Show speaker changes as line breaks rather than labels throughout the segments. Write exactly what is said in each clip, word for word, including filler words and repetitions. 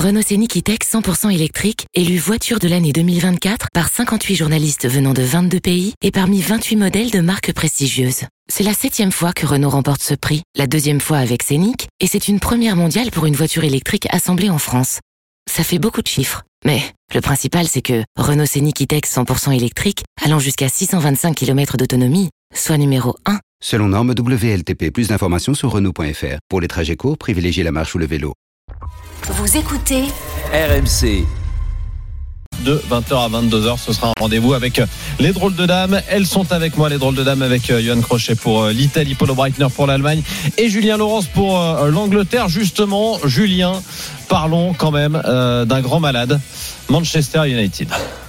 Renault Scénic E-Tech cent pour cent électrique, élu voiture de l'année deux mille vingt-quatre par cinquante-huit journalistes venant de vingt-deux pays et parmi vingt-huit modèles de marques prestigieuses. C'est la septième fois que Renault remporte ce prix, la deuxième fois avec Scénic, et c'est une première mondiale pour une voiture électrique assemblée en France. Ça fait beaucoup de chiffres, mais le principal c'est que Renault Scénic E-Tech cent pour cent électrique, allant jusqu'à six cent vingt-cinq kilomètres d'autonomie, soit numéro un.
Selon norme W L T P, plus d'informations sur Renault point F R. Pour les trajets courts, privilégiez la marche ou le vélo.
Vous écoutez
R M C.
De vingt heures à vingt-deux heures, ce sera un rendez-vous avec les drôles de dames. Elles sont avec moi, les drôles de dames, avec Johan Crochet pour l'Italie, Polo Breitner pour l'Allemagne et Julien Laurence pour l'Angleterre. Justement, Julien, parlons quand même euh, d'un grand malade, Manchester United.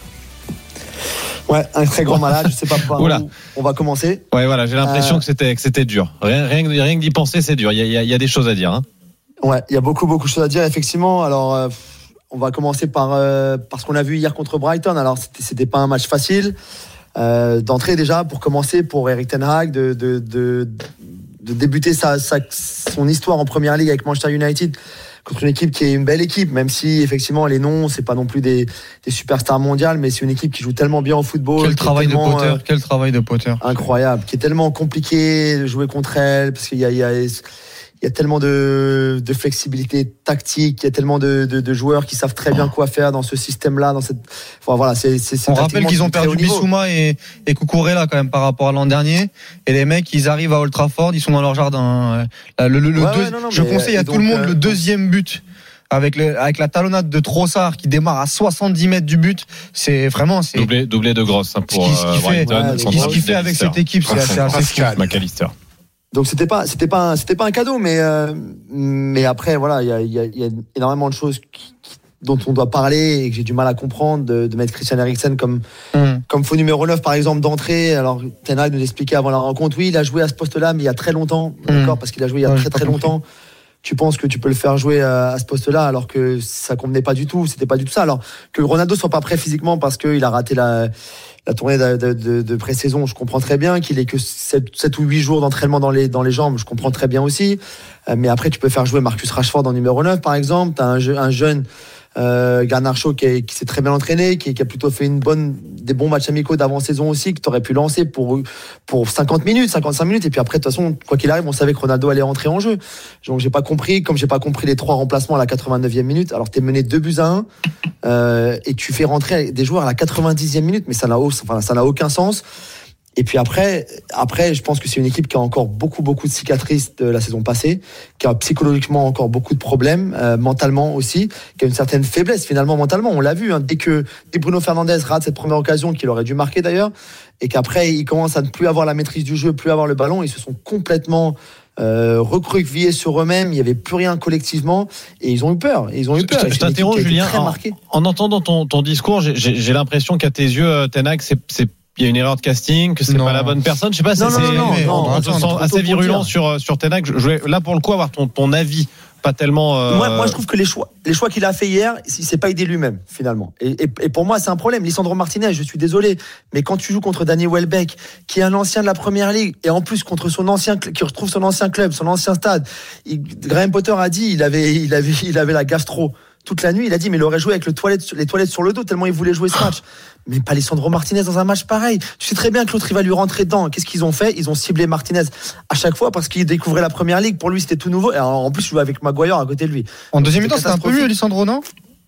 Ouais, un très grand malade, je sais pas par où on va commencer.
Ouais, voilà, j'ai l'impression euh... que c'était que c'était dur. Rien, rien, rien que d'y penser, c'est dur. Il y a, il y a des choses à dire. Hein.
Ouais, il y a beaucoup, beaucoup de choses à dire, effectivement. Alors, euh, on va commencer par, euh, par ce qu'on a vu hier contre Brighton. Alors, c'était, c'était pas un match facile. Euh, d'entrée, déjà, pour commencer, pour Erik ten Hag, de, de, de, de débuter sa, sa, son histoire en Première Ligue avec Manchester United contre une équipe qui est une belle équipe, même si, effectivement, les noms, c'est pas non plus des, des superstars mondiales, mais c'est une équipe qui joue tellement bien au football.
Quel travail
tellement,
de Potter,
euh,
quel travail de Potter.
Incroyable, qui est tellement compliqué de jouer contre elle, parce qu'il y a, il y a Il y a tellement de, de flexibilité tactique, il y a tellement de, de, de joueurs qui savent très bien quoi faire dans ce système-là. Dans cette, enfin, voilà, c'est, c'est, c'est
on rappelle qu'ils ont perdu Bissouma et, et Cucurella quand même par rapport à l'an dernier. Et les mecs, ils arrivent à Old Trafford, ils sont dans leur jardin. Le, le, le
ouais,
deux,
ouais, non, non,
je conseille à tout le monde euh, le deuxième but. Avec, le, avec la talonnade de Trossard qui démarre à soixante-dix mètres du but, c'est vraiment c'est
doublé, doublé de grosse hein, pour
ce qu'il, ce qu'il fait, ouais, ce qu'il fait avec cette équipe, c'est assez, assez fou.
McAllister.
Donc c'était pas c'était pas un, c'était pas un cadeau, mais euh, mais après voilà, il y a il y a, y a énormément de choses qui, qui, dont on doit parler et que j'ai du mal à comprendre, de, de mettre Christian Eriksen comme mm. comme faux numéro neuf par exemple d'entrée. Alors Ten Hag nous expliquait avant la rencontre, oui, il a joué à ce poste-là, mais il y a très longtemps, mm. d'accord, parce qu'il a joué il y a ouais, très très longtemps. Tu penses que tu peux le faire jouer à, à ce poste-là alors que ça convenait pas du tout, c'était pas du tout ça. Alors que Ronaldo soit pas prêt physiquement parce qu'il a raté la la tournée de, de, de, de pré-saison, je comprends très bien. Qu'il ait que sept ou huit jours d'entraînement dans les, dans les jambes, je comprends très bien aussi. Euh, mais après, tu peux faire jouer Marcus Rashford en numéro neuf, par exemple. Tu as un, un jeune euh, Garnacho qui, est, qui s'est très bien entraîné, qui, qui a plutôt fait une bonne, des bons matchs amicaux d'avant-saison aussi, que tu aurais pu lancer pour, pour cinquante minutes, cinquante-cinq minutes. Et puis après, de toute façon, quoi qu'il arrive, on savait que Ronaldo allait entrer en jeu. Donc, j'ai pas compris, comme j'ai pas compris les trois remplacements à la quatre-vingt-neuvième minute. Alors, t'es mené deux buts à un, euh, et tu fais rentrer des joueurs à la quatre-vingt-dixième minute, mais ça n'a, enfin, ça n'a aucun sens. Et puis après, après, je pense que c'est une équipe qui a encore beaucoup, beaucoup de cicatrices de la saison passée, qui a psychologiquement encore beaucoup de problèmes, euh, mentalement aussi, qui a une certaine faiblesse finalement mentalement. On l'a vu, hein, dès que dès Bruno Fernandes rate cette première occasion, qu'il aurait dû marquer d'ailleurs, et qu'après il commence à ne plus avoir la maîtrise du jeu, plus avoir le ballon, ils se sont complètement euh, recroquevillés sur eux-mêmes. Il n'y avait plus rien collectivement, et ils ont eu peur. Ils ont eu peur.
Je, je t'interromps, Julien. En, en entendant ton, ton discours, j'ai, j'ai, j'ai l'impression qu'à tes yeux, Ten Hag, c'est, c'est il y a une erreur de casting, que c'est non. pas la bonne personne. Je sais pas si
non,
c'est,
non, non,
mais
non,
on
non,
te
non,
sent assez virulent sur, sur Ten Hag. Je voulais, là, pour le coup, avoir ton, ton avis. Pas tellement. Euh...
Moi, moi, je trouve que les choix, les choix qu'il a fait hier, il s'est pas aidé lui-même, finalement. Et, et, et pour moi, c'est un problème. Lisandro Martinez, je suis désolé, mais quand tu joues contre Danny Welbeck, qui est un ancien de la Première Ligue, et en plus contre son ancien, qui retrouve son ancien club, son ancien stade, il, Graham Potter a dit, il avait, il avait, il avait la gastro toute la nuit. Il a dit, mais il aurait joué avec le toilette, les toilettes sur le dos tellement il voulait jouer ce match. Mais pas Lisandro Martinez dans un match pareil. Tu sais très bien que l'autre il va lui rentrer dedans. Qu'est-ce qu'ils ont fait ? Ils ont ciblé Martinez à chaque fois parce qu'il découvrait la Première Ligue. Pour lui, c'était tout nouveau. Et en plus, il jouait avec Maguire à côté de lui.
En deuxième mi-temps, c'était un peu mieux, Lisandro, non ?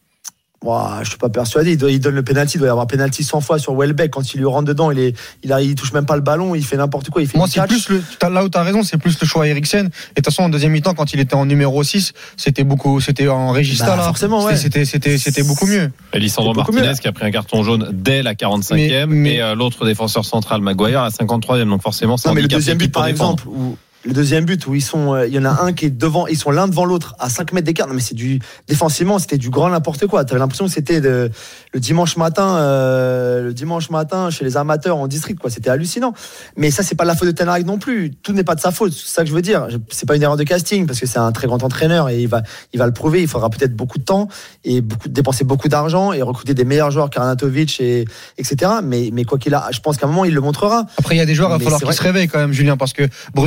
Wow, je suis pas persuadé. Il, doit, il donne le penalty. Il doit y avoir penalty cent fois sur Welbeck. Quand il lui rentre dedans, il est, il, a, il touche même pas le ballon. Il fait n'importe quoi. Il fait
Moi, c'est catch. Plus le, là où t'as raison, c'est plus le choix Eriksen. Et de toute façon, en deuxième mi-temps, quand il était en numéro six, c'était beaucoup, c'était en Regista, bah, là.
Forcément, ouais.
C'était, c'était, c'était, c'était beaucoup mieux.
Et Lisandro Martinez mieux. Qui a pris un carton jaune dès la quarante-cinquième. Mais, mais... Et euh, l'autre défenseur central, Maguire, à la cinquante-troisième. Donc forcément, c'est
non, mais le deuxième but, par exemple, où, le deuxième but où ils sont, euh, il y en a un qui est devant, ils sont l'un devant l'autre à cinq mètres d'écart. Non, mais c'est du, défensivement, c'était du grand n'importe quoi. T'avais l'impression que c'était de, le dimanche matin, euh, le dimanche matin chez les amateurs en district, quoi. C'était hallucinant. Mais ça, c'est pas de la faute de Ten Hag non plus. Tout n'est pas de sa faute. C'est ça que je veux dire. C'est pas une erreur de casting parce que c'est un très grand entraîneur et il va, il va le prouver. Il faudra peut-être beaucoup de temps et beaucoup, dépenser beaucoup d'argent et recruter des meilleurs joueurs qu'Arnautovic et, etc. Mais, mais quoi qu'il a, je pense qu'à un moment, il le montrera.
Après, il y a des joueurs, il va falloir qu'ils se réveillent quand même, Julien, parce que Bruno Fernandes,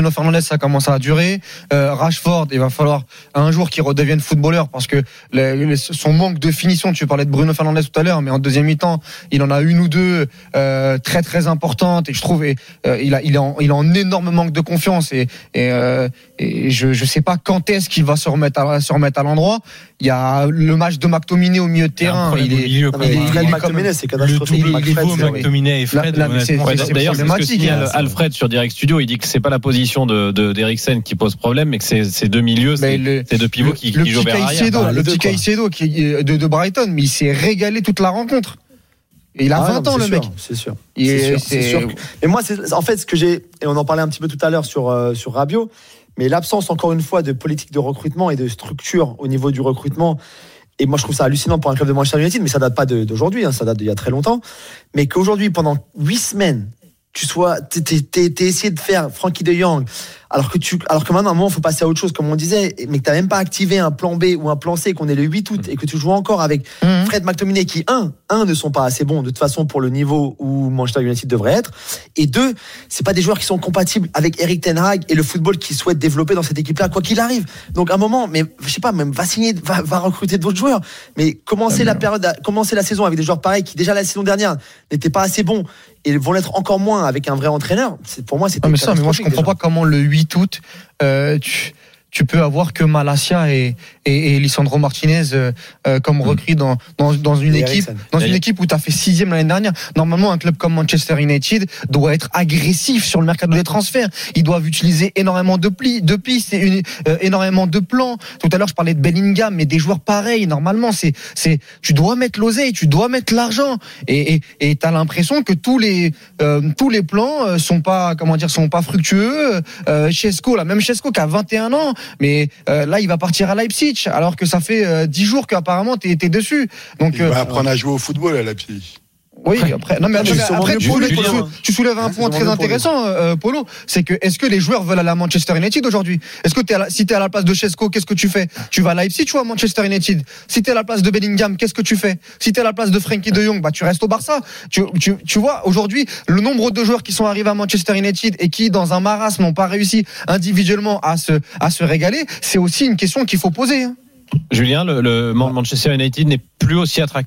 ça commence à durer. Euh, Rashford, il va falloir un jour qu'il redevienne footballeur parce que le, le, son manque de finition. Tu parlais de Bruno Fernandes tout à l'heure, mais en deuxième mi-temps, il en a une ou deux euh, très très importantes et je trouve et, euh, il a il est en il est en énorme manque de confiance et et, euh, et je je sais pas quand est-ce qu'il va se remettre à se remettre à l'endroit. Il y a le match de McTominay au milieu de terrain. Il est,
il est, il est Fred McTominay, c'est catastrophique.
Le double McTominay et Fred.
Là, là, c'est, ouais, c'est d'ailleurs, c'est ce que signale Alfred sur Direct Studio. Il dit que c'est pas la position de, de d'Eriksen qui pose problème, mais que c'est, c'est deux milieux, c'est, le, c'est deux pivots le, qui, qui jouent vers l'arrière.
Bah, le petit Caicedo qui de, de Brighton, mais il s'est régalé toute la rencontre. Et il a ah, vingt non, ans, le
sûr,
mec.
C'est sûr.
Il
c'est,
est,
sûr,
c'est...
c'est sûr. Et moi, c'est, en fait, ce que j'ai, et on en parlait un petit peu tout à l'heure sur, euh, sur Rabiot, mais l'absence, encore une fois, de politique de recrutement et de structure au niveau du recrutement. Et moi, je trouve ça hallucinant pour un club de Manchester United, mais ça date pas de, d'aujourd'hui, hein, ça date d'il y a très longtemps. Mais qu'aujourd'hui, pendant huit semaines, tu sois, t'es, t'es, t'es, t'es essayé de faire Frankie de Jong, alors que tu, alors que maintenant, à un moment, il faut passer à autre chose, comme on disait, mais que t'as même pas activé un plan B ou un plan C, qu'on est le huit août, et que tu joues encore avec mmh. Fred McTominay, qui, un, un, ne sont pas assez bons, de toute façon, pour le niveau où Manchester United devrait être, et deux, c'est pas des joueurs qui sont compatibles avec Erik ten Hag et le football qu'il souhaite développer dans cette équipe-là, quoi qu'il arrive. Donc, à un moment, mais, je sais pas, même, va signer, va, va recruter d'autres joueurs, mais commencer ah, la période, commencer la saison avec des joueurs pareils, qui, déjà, la saison dernière, n'étaient pas assez bons, et vont l'être encore moins avec un vrai entraîneur. C'est, pour moi, c'était.
Non, mais ça, mais moi, je comprends
déjà.
pas comment le huit août, euh, tu, tu peux avoir que Malacia et, et, et Lisandro Martinez euh, euh, comme recrues dans, dans, dans une et équipe, Ericsson. dans une équipe où tu as fait sixième l'année dernière. Normalement, un club comme Manchester United doit être agressif sur le mercato des transferts. Ils doivent utiliser énormément de plis, de pistes, une, euh, énormément de plans. Tout à l'heure, je parlais de Bellingham, mais des joueurs pareils. Normalement, c'est, c'est, tu dois mettre l'oseille, tu dois mettre l'argent. Et, et, et t'as l'impression que tous les, euh, tous les plans euh, sont pas, comment dire, sont pas fructueux. Euh, Chesco, là, même Chesco qui a vingt et un ans. Mais euh, là, il va partir à Leipzig, alors que ça fait euh, dix jours qu'apparemment t'es, t'es dessus. Donc,
il
euh,
va apprendre à jouer au football à Leipzig.
Oui, après, non mais après, après tu, soulèves, tu, tu soulèves un point très intéressant, euh, Polo, c'est que est-ce que les joueurs veulent aller à Manchester United aujourd'hui ? Est-ce que t'es à la, si t'es à la place de Chesco, qu'est-ce que tu fais ? Tu vas à Leipzig ou à Manchester United ? Si t'es à la place de Bellingham, qu'est-ce que tu fais ? Si t'es à la place de Frankie de Jong, bah tu restes au Barça. Tu, tu, tu vois, aujourd'hui, le nombre de joueurs qui sont arrivés à Manchester United et qui, dans un marasme, n'ont pas réussi individuellement à se, à se régaler, c'est aussi une question qu'il faut poser. Hein.
Julien, le, le Manchester United n'est plus aussi attractif ?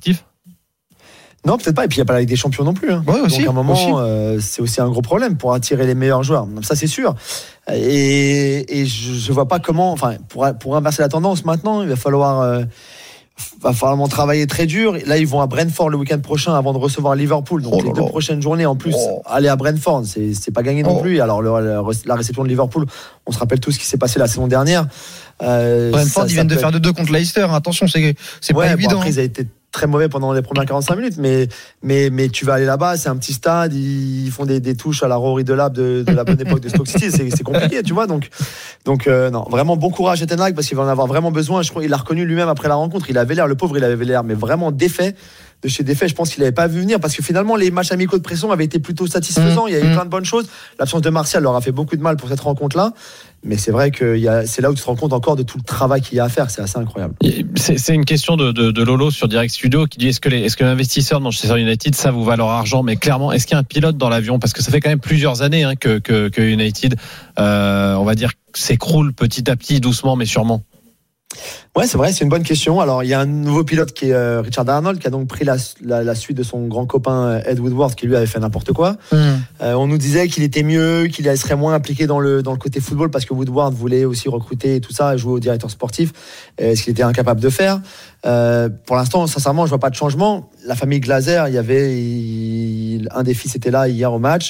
Non, peut-être pas. Et puis il n'y a pas la Ligue des Champions non plus. Hein.
Ouais, aussi,
donc à un moment, euh, c'est aussi un gros problème pour attirer les meilleurs joueurs. Ça, c'est sûr. Et, et je ne vois pas comment. Enfin, pour, pour inverser la tendance maintenant, il va falloir, euh, va falloir travailler très dur. Là, ils vont à Brentford le week-end prochain avant de recevoir Liverpool. Donc oh les deux là. prochaines journées en plus, oh. aller à Brentford, c'est, c'est pas gagné oh. non plus. Alors le, le, la réception de Liverpool, on se rappelle tout ce qui s'est passé la saison dernière.
Euh, Brentford, ça, ils viennent de faire deux deux contre Leicester. Attention, c'est, c'est ouais, pas
bon,
évident.
Après, ils ont été très mauvais pendant les premières quarante-cinq minutes, mais, mais, mais tu vas aller là-bas, c'est un petit stade, ils font des, des touches à la Rory Delap de, de la bonne époque de Stoke City, c'est, c'est compliqué, tu vois. Donc, donc euh, non, vraiment bon courage à Ten Hag parce qu'il va en avoir vraiment besoin. Je crois qu'il l'a reconnu lui-même après la rencontre. Il avait l'air, le pauvre, il avait l'air, mais vraiment défait. De chez défait, je pense qu'il n'avait pas vu venir parce que finalement les matchs amicaux de pression avaient été plutôt satisfaisants. Mmh. Il y a eu plein de bonnes choses. L'absence de Martial leur a fait beaucoup de mal pour cette rencontre-là. Mais c'est vrai que y a, c'est là où tu te rends compte encore de tout le travail qu'il y a à faire. C'est assez incroyable.
C'est, c'est une question de, de, de Lolo sur Direct Studio qui dit est-ce que, les, est-ce que l'investisseur de Manchester United savent où va leur argent ? Mais clairement, est-ce qu'il y a un pilote dans l'avion ? Parce que ça fait quand même plusieurs années hein, que, que, que United, euh, on va dire, s'écroule petit à petit, doucement mais sûrement.
Ouais, c'est vrai, c'est une bonne question. Alors, il y a un nouveau pilote qui est euh, Richard Arnold, qui a donc pris la, la, la suite de son grand copain Ed Woodward, qui lui avait fait n'importe quoi. Mm. Euh, on nous disait qu'il était mieux, qu'il serait moins impliqué dans le, dans le côté football, parce que Woodward voulait aussi recruter et tout ça, et jouer au directeur sportif, euh, ce qu'il était incapable de faire. Euh, pour l'instant, sincèrement, je vois pas de changement. La famille Glazer, il y avait, il, un des fils était là hier au match.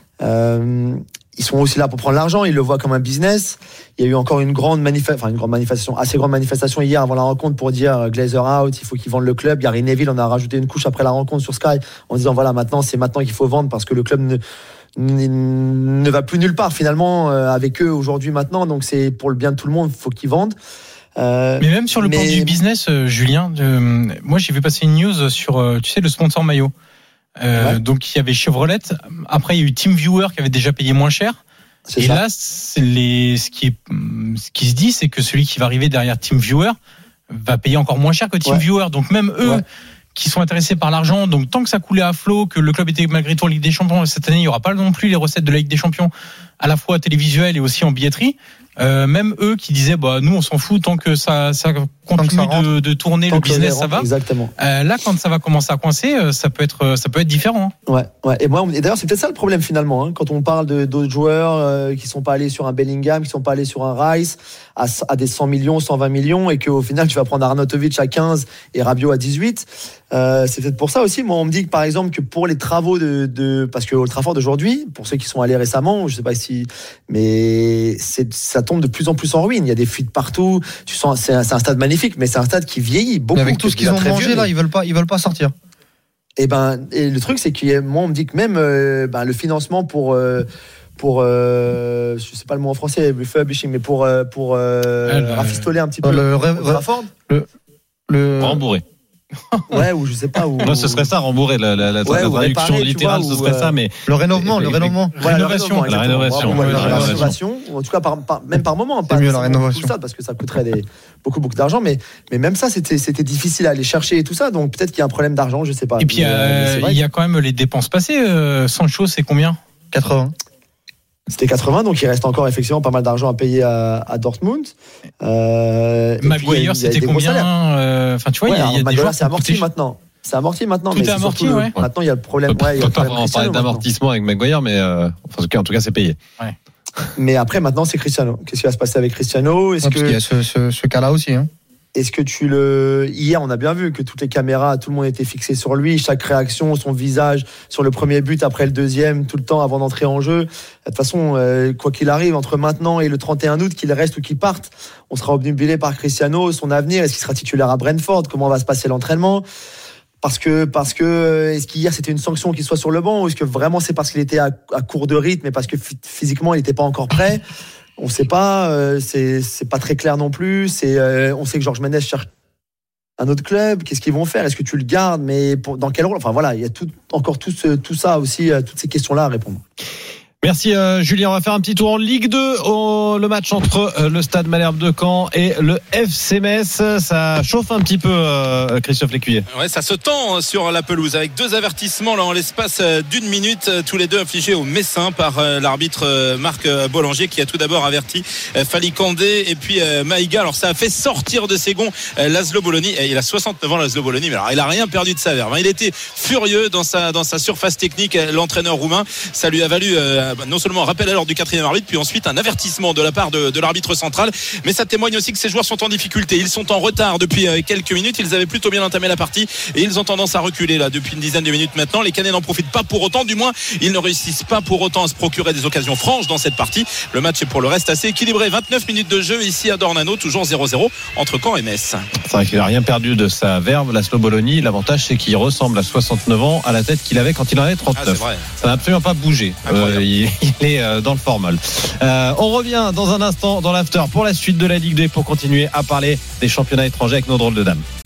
Euh, Ils sont aussi là pour prendre l'argent, ils le voient comme un business. Il y a eu encore une grande, manif- enfin, une grande manifestation, assez grande manifestation hier avant la rencontre pour dire Glazer out, il faut qu'ils vendent le club. Gary Neville en a rajouté une couche après la rencontre sur Sky en disant voilà, maintenant c'est maintenant qu'il faut vendre parce que le club ne, ne, ne va plus nulle part finalement euh, avec eux aujourd'hui maintenant. Donc c'est pour le bien de tout le monde, il faut qu'ils vendent.
Euh, mais même sur le mais... plan du business, euh, Julien, euh, moi j'ai vu passer une news sur, euh, tu sais, le sponsor maillot. Euh, ouais. Donc il y avait Chevrolet. Après il y a eu TeamViewer qui avait déjà payé moins cher. C'est et ça. Là, c'est les, ce qui est, ce qui se dit, c'est que celui qui va arriver derrière TeamViewer va payer encore moins cher que TeamViewer. Ouais. Donc même eux, ouais. qui sont intéressés par l'argent. Donc tant que ça coulait à flot, que le club était malgré tout en Ligue des Champions, cette année il n'y aura pas non plus les recettes de la Ligue des Champions, à la fois télévisuelles et aussi en billetterie. Euh, même eux qui disaient bah nous on s'en fout tant que ça ça continue ça de, de tourner, tant le business ça va.
Exactement.
Euh, là quand ça va commencer à coincer, ça peut être ça peut être différent.
Ouais ouais. Et moi et d'ailleurs c'est peut-être ça le problème finalement hein, quand on parle de d'autres joueurs euh, qui sont pas allés sur un Bellingham, qui sont pas allés sur un Rice à, à des cent millions, cent vingt millions et qu'au final tu vas prendre Arnautovic à quinze et Rabiot à dix-huit. Euh, c'est peut-être pour ça aussi. Moi on me dit que par exemple que pour les travaux de, de parce que Old Trafford aujourd'hui, pour ceux qui sont allés récemment, je sais pas si mais c'est ça tombe de plus en plus en ruine. Il y a des fuites partout. Tu sens, c'est un, c'est un stade magnifique, mais c'est un stade qui vieillit beaucoup.
Mais avec tout ce qu'ils ont mangé vieux, là, mais... ils veulent pas, ils veulent pas sortir.
Et ben, et le truc, c'est que moi, on me dit que même euh, ben, le financement pour euh, pour euh, je sais pas le mot en français, refurbishing, mais pour euh, pour euh, rafistoler un petit peu
le,
le Trafford,
le, le rembourrer.
Ouais, ou je sais pas où.
Non, ce serait ça, rembourrer la, la, la, ouais, la traduction réparer, littérale, vois, ce serait euh, ça, mais
le rénovement, le rénovement,
voilà,
rénovation, la rénovation,
ouais, la rénovation, en tout cas par, par même par moment,
pas mieux la rénovation,
tout ça, parce que ça coûterait des, beaucoup beaucoup d'argent, mais mais même ça, c'était c'était difficile à aller chercher et tout ça, donc peut-être qu'il y a un problème d'argent, je sais pas.
Et puis euh, il y a quand même les dépenses passées. Euh, Sancho, c'est combien?
quatre-vingts.
C'était quatre-vingts, donc il reste encore effectivement pas mal d'argent à payer à, à Dortmund.
Euh, Maguire, c'était combien? Enfin, tu vois, il y a, y a des
joueurs c'est amorti coûté... maintenant. C'est amorti maintenant.
Tout
mais
est amorti,
le...
ouais.
Maintenant, il y a le problème.
On
ouais,
peut pas vraiment parler d'amortissement avec Maguire, mais euh, en tout cas, c'est payé.
Ouais.
Mais après, maintenant, c'est Cristiano. Qu'est-ce qui va se passer avec Cristiano? Est-ce
ouais,
que
parce qu'il y a ce, ce, ce cas-là aussi, hein.
Est-ce que tu le... Hier, on a bien vu que toutes les caméras, tout le monde était fixé sur lui, chaque réaction, son visage, sur le premier but, après le deuxième, tout le temps avant d'entrer en jeu. De toute façon, euh, quoi qu'il arrive, entre maintenant et le trente et un août, qu'il reste ou qu'il parte, on sera obnubilé par Cristiano, son avenir, est-ce qu'il sera titulaire à Brentford, comment va se passer l'entraînement? Parce que, parce que, est-ce qu'hier c'était une sanction qu'il soit sur le banc, ou est-ce que vraiment c'est parce qu'il était à, à court de rythme et parce que physiquement il n'était pas encore prêt? On ne sait pas, euh, c'est, c'est pas très clair non plus. C'est, euh, on sait que Georges Mendes cherche un autre club. Qu'est-ce qu'ils vont faire? Est-ce que tu le gardes? Mais pour, dans quel rôle? Enfin voilà, il y a tout, encore tout, ce, tout ça aussi, euh, toutes ces questions-là à répondre.
Merci euh, Julien, on va faire un petit tour en Ligue deux, au, le match entre euh, le Stade Malherbe de Caen et le F C Metz. Ça chauffe un petit peu, euh, Christophe Lécuyer.
Ouais, ça se tend sur la pelouse avec deux avertissements là en l'espace d'une minute, tous les deux infligés aux Messins par euh, l'arbitre euh, Marc Bollanger, qui a tout d'abord averti euh, Fali Kandé et puis euh, Maïga. Alors ça a fait sortir de ses gonds euh, Laszlo Bologna. Et il a soixante-neuf ans, Laszlo Bologna, mais alors il a rien perdu de sa verve. Il était furieux dans sa dans sa surface technique, l'entraîneur roumain. Ça lui a valu euh, non seulement un rappel à l'ordre du quatrième arbitre, puis ensuite un avertissement de la part de, de l'arbitre central. Mais ça témoigne aussi que ces joueurs sont en difficulté. Ils sont en retard depuis quelques minutes. Ils avaient plutôt bien entamé la partie et ils ont tendance à reculer là depuis une dizaine de minutes maintenant. Les Canets n'en profitent pas pour autant, du moins ils ne réussissent pas pour autant à se procurer des occasions franches dans cette partie. Le match est pour le reste assez équilibré. vingt-neuf minutes de jeu ici à Dornano, toujours zéro zéro entre Caen et Metz.
C'est vrai qu'il n'a rien perdu de sa verve, Laszlo Bologna. L'avantage, c'est qu'il ressemble à soixante-neuf ans à la tête qu'il avait quand il en avait trente-neuf. Ah, ça n'a absolument pas bougé. Euh, il, il est dans le formol. Euh, on revient dans un instant dans l'after pour la suite de la Ligue deux, pour continuer à parler des championnats étrangers avec nos drôles de dames.